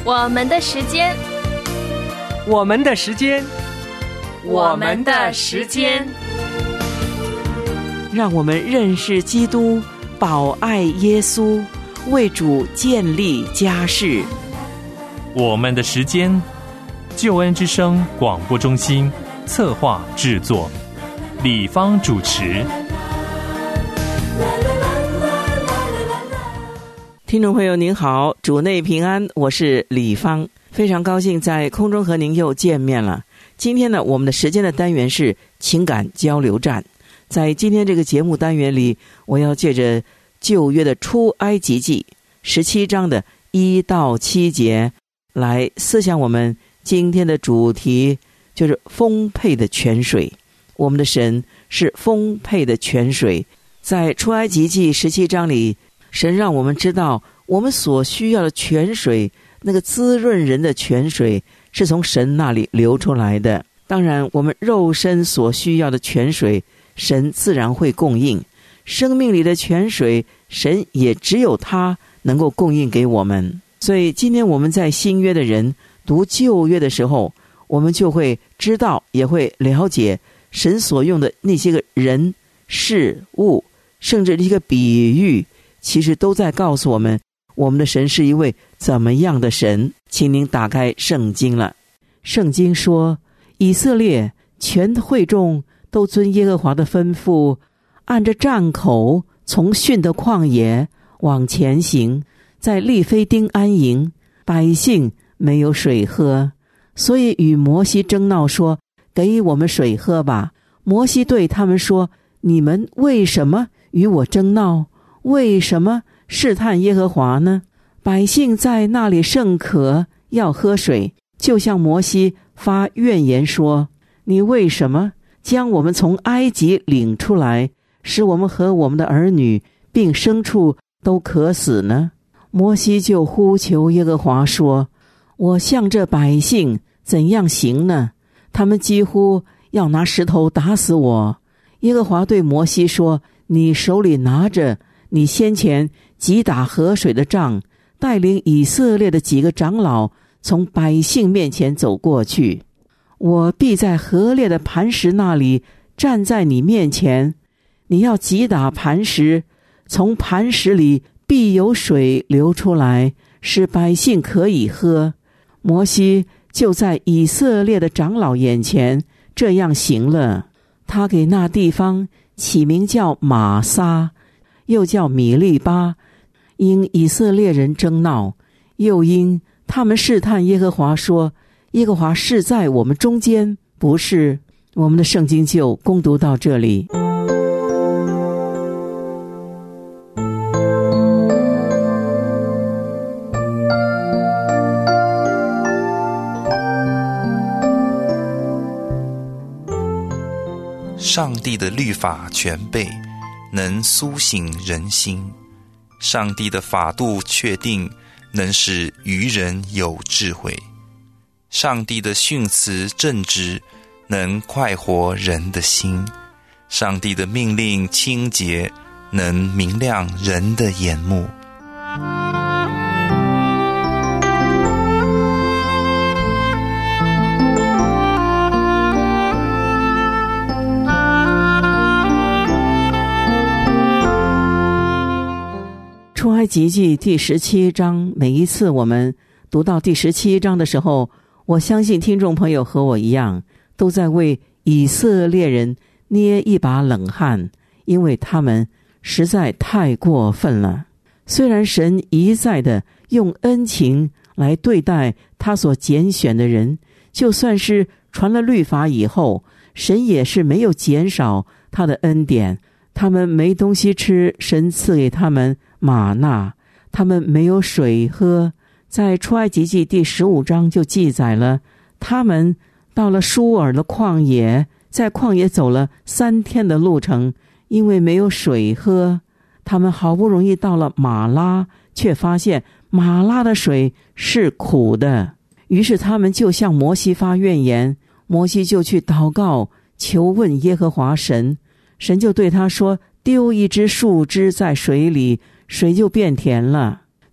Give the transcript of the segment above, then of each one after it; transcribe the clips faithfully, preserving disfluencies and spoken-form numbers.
我们的时间， 我们的时间， 我们的时间， 让我们认识基督，保爱耶稣，为主建立家室。 我们的时间，救恩之声广播中心策划制作，李芳主持。 听众朋友您好，主内平安，我是李芳，非常高兴在空中和您又见面了。今天呢，我们的时间的单元是情感交流站。在今天这个节目单元里，我要借着旧约的出埃及记十七章的一到七节来思想我们今天的主题，就是丰沛的泉水。我们的神是丰沛的泉水。在出埃及记十七章里，神让我们知道我们所需要的泉水，那个滋润人的泉水是从神那里流出来的。当然我们肉身所需要的泉水，神自然会供应。生命里的泉水，神也只有他能够供应给我们。所以今天我们在新约的人读旧约的时候，我们就会知道，也会了解神所用的那些个人事物，甚至一个比喻，其实都在告诉我们，我们的神是一位怎么样的神。请您打开圣经了。圣经说，以色列全会众都遵耶和华的吩咐，按着站口从逊的旷野往前行，在利非丁安营，百姓没有水喝，所以与摩西争闹说，给我们水喝吧。摩西对他们说，你们为什么与我争闹？为什么试探耶和华呢？百姓在那里甚渴，要喝水，就向摩西发怨言说，你为什么将我们从埃及领出来，使我们和我们的儿女并牲畜都渴死呢？摩西就呼求耶和华说，我向这百姓怎样行呢？他们几乎要拿石头打死我。耶和华对摩西说，你手里拿着你先前击打河水的杖，带领以色列的几个长老从百姓面前走过去。我必在河裂的磐石那里站在你面前，你要击打磐石，从磐石里必有水流出来，使百姓可以喝。摩西就在以色列的长老眼前这样行了。他给那地方起名叫玛撒，又叫米利巴，因以色列人争闹，又因他们试探耶和华说，耶和华是在我们中间，不是。我们的圣经就攻读到这里。 上帝的律法全备，能苏醒人心；上帝的法度确定，能使愚人有智慧；上帝的训词正直，能快活人的心；上帝的命令清洁，能明亮人的眼目。 出埃及记第十七章，每一次我们读到第十七章的时候，我相信听众朋友和我一样，都在为以色列人捏一把冷汗，因为他们实在太过分了。虽然神一再的用恩情来对待他所拣选的人，就算是传了律法以后，神也是没有减少他的恩典。他们没东西吃，神赐给他们玛纳；他们没有水喝。在出埃及记第十五章就记载了，他们到了舒尔的旷野，在旷野走了三天的路程，因为没有水喝。他们好不容易到了马拉，却发现马拉的水是苦的。于是他们就向摩西发怨言，摩西就去祷告，求问耶和华神。神就对他说，丢一只树枝在水里，水就变甜了。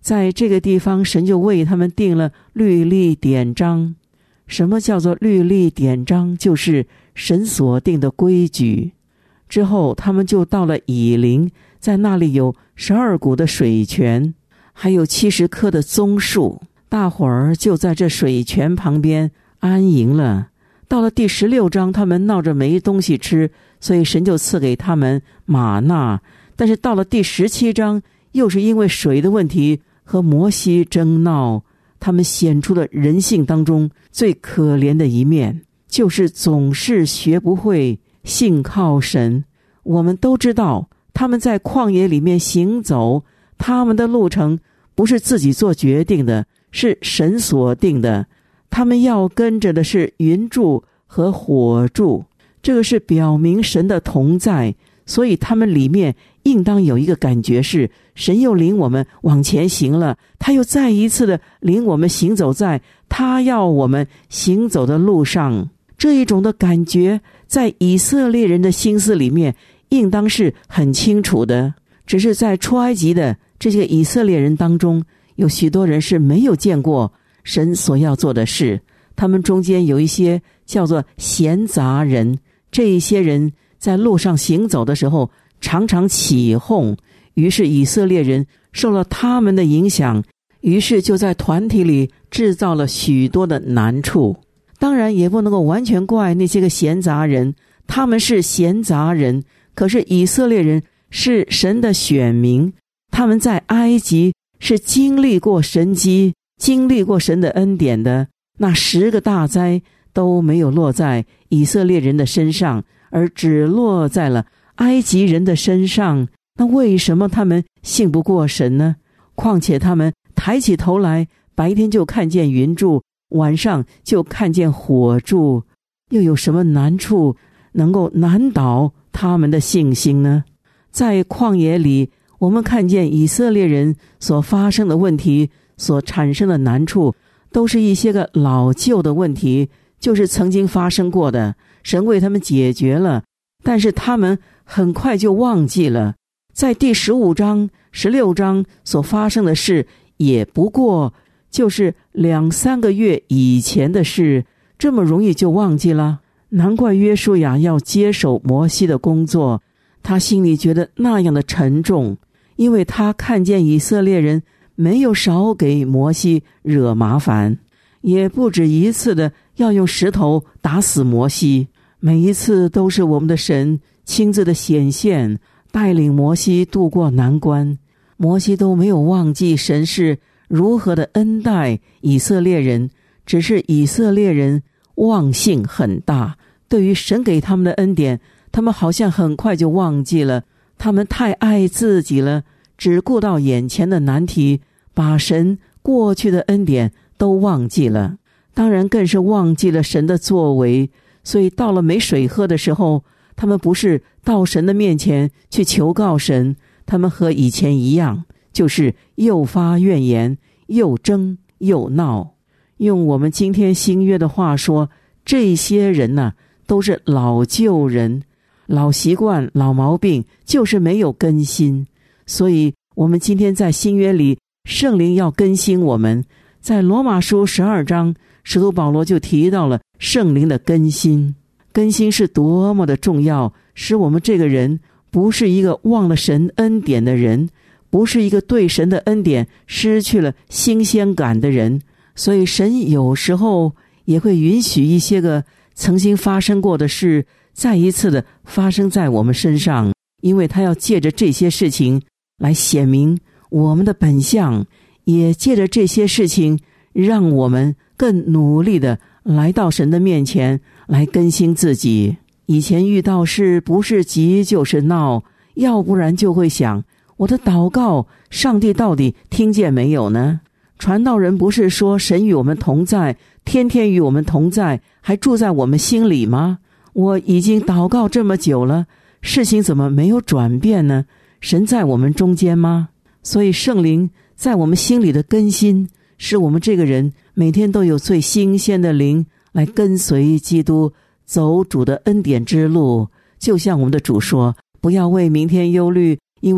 在这个地方，神就为他们定了律例典章。什么叫做律例典章？就是神所定的规矩。之后他们就到了以琳，在那里有十二股的水泉，还有七十棵的棕树，大伙儿就在这水泉旁边安营了。到了第十六章，他们闹着没东西吃，所以神就赐给他们玛纳。但是到了第十七章，又是因为水的问题和摩西争闹，他们显出了人性当中最可怜的一面，就是总是学不会信靠神。我们都知道他们在旷野里面行走，他们的路程不是自己做决定的，是神所定的。他们要跟着的是云柱和火柱，这个是表明神的同在，所以他们里面应当有一个感觉是，神又领我们往前行了，他又再一次的领我们行走在他要我们行走的路上。这一种的感觉在以色列人的心思里面应当是很清楚的，只是在出埃及的这些以色列人当中，有许多人是没有见过神所要做的事。他们中间有一些叫做闲杂人，这一些人在路上行走的时候常常起哄，于是以色列人受了他们的影响，于是就在团体里制造了许多的难处。当然也不能够完全怪那些个闲杂人，他们是闲杂人，可是以色列人是神的选民，他们在埃及是经历过神迹，经历过神的恩典的。那十个大灾都没有落在以色列人的身上，而只落在了埃及人的身上。那为什么他们信不过神呢？况且他们抬起头来，白天就看见云柱，晚上就看见火柱，又有什么难处能够难倒他们的信心呢？在旷野里，我们看见以色列人所发生的问题，所产生的难处，都是一些个老旧的问题，就是曾经发生过的，神为他们解决了，但是他们很快就忘记了。在第十五章、十六章所发生的事，也不过就是两三个月以前的事，这么容易就忘记了。难怪约书亚要接手摩西的工作，他心里觉得那样的沉重，因为他看见以色列人没有少给摩西惹麻烦，也不止一次的要用石头打死摩西，每一次都是我们的神亲自的显现，带领摩西渡过难关。摩西都没有忘记神是如何的恩待以色列人，只是以色列人忘性很大，对于神给他们的恩典，他们好像很快就忘记了。他们太爱自己了，只顾到眼前的难题，把神过去的恩典都忘记了，当然更是忘记了神的作为。所以到了没水喝的时候，他们不是到神的面前去求告神，他们和以前一样，就是又发怨言，又争又闹。用我们今天新约的话说，这些人呢、啊，都是老旧人，老习惯、老毛病，就是没有更新。所以我们今天在新约里，圣灵要更新我们。在罗马书十二章，使徒保罗就提到了圣灵的更新。更新是多么的重要，使我们这个人不是一个忘了神恩典的人，不是一个对神的恩典失去了新鲜感的人。所以神有时候也会允许一些个曾经发生过的事再一次的发生在我们身上，因为他要借着这些事情来显明我们的本相，也借着这些事情让我们更努力的来到神的面前来更新自己。以前遇到事不是急就是闹，要不然就会想，我的祷告上帝到底听见没有呢？传道人不是说神与我们同在，天天与我们同在，还住在我们心里吗？我已经祷告这么久了，事情怎么没有转变呢？神在我们中间吗？所以圣灵在我们心里的更新，使我们这个人每天都有最新鲜的灵来跟随基督，走主的恩典之路。就像我们的主说，不要为明天忧虑，因为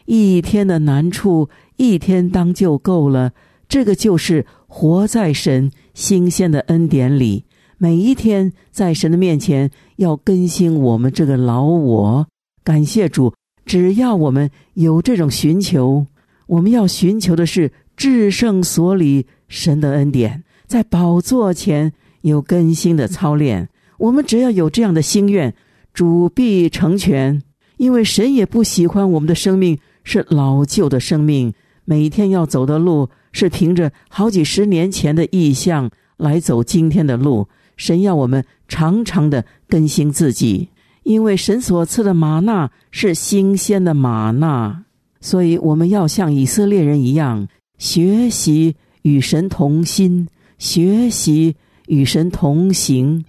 一天的难处一天当就够了，这个就是活在神新鲜的恩典里，每一天在神的面前要更新我们这个老我。感谢主，只要我们有这种寻求，我们要寻求的是至圣所里神的恩典，在宝座前有更新的操练。我们只要有这样的心愿，主必成全。因为神也不喜欢我们的生命是老旧的生命，每一天要走的路是凭着好几十年前的意象来走今天的路。神要我们常常的更新自己，因为神所赐的玛纳是新鲜的玛纳，所以我们要像以色列人一样，学习与神同心，学习与神同行。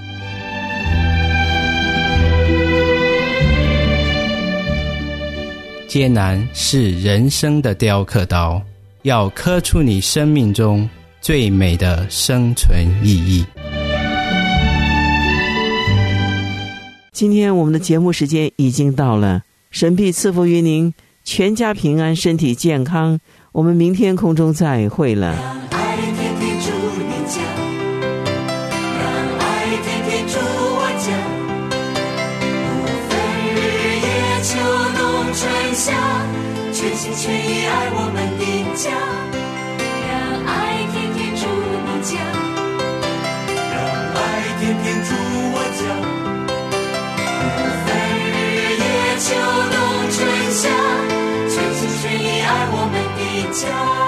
艰难是人生的雕刻刀，要刻出你生命中最美的生存意义。 今天我们的节目时间已经到了，神必赐福于您，全家平安，身体健康。我们明天空中再会了。 让爱天天住你家，让爱天天住我家，不分日夜秋冬春夏，全心全意爱我们的家。让爱天天住你家，让爱天天住我家，秋冬春夏，全心全意爱我们的家。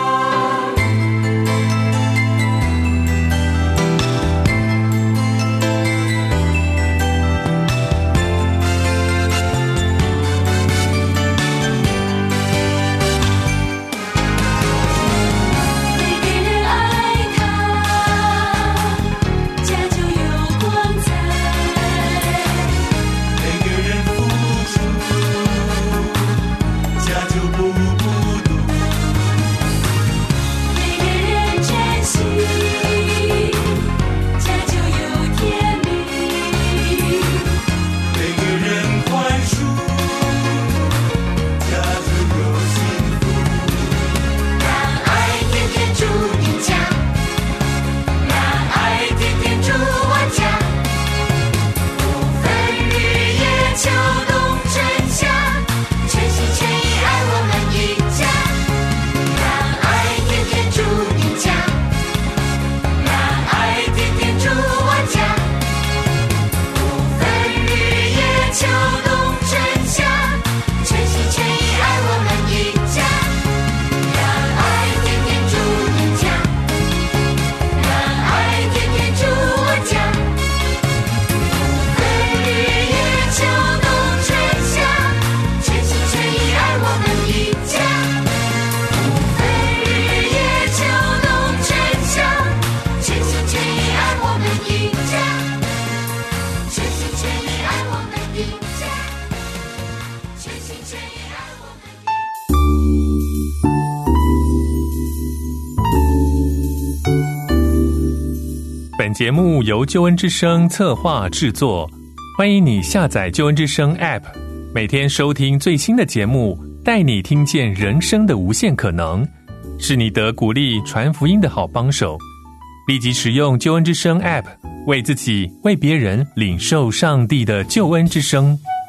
本节目由救恩之声策划制作，欢迎你下载救恩之声 App， 每天收听最新的节目，带你听见人生的无限可能，是你得鼓励传福音的好帮手。立即使用救恩之声 App， 为自己为别人领受上帝的救恩之声。